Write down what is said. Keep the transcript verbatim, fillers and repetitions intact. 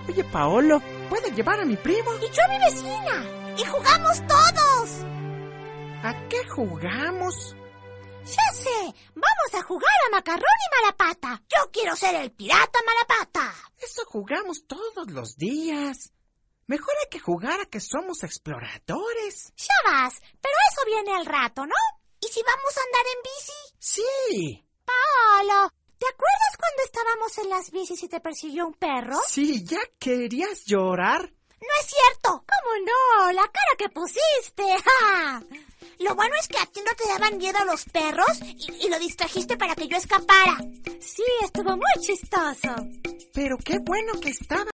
Oye, Paolo, ¿puedo llevar a mi primo? Y yo a mi vecina. Y jugamos todos. ¿A qué jugamos? Ya sé, vamos a jugar a Macarrón y Malapata. Yo quiero ser el pirata Malapata. Eso jugamos todos los días. Mejor hay que jugar a que somos exploradores. Ya vas, pero eso viene al rato, ¿no? ¿Y si vamos a andar en bici? Sí. Paolo, ¿te acuerdas cuando estábamos en las bicis y te persiguió un perro? Sí, ¿ya querías llorar? No es cierto. ¿Cómo no? La cara que pusiste. ¡Ja! Lo bueno es que a ti no te daban miedo los perros y, y lo distrajiste para que yo escapara. Sí, estuvo muy chistoso. Pero qué bueno que estaba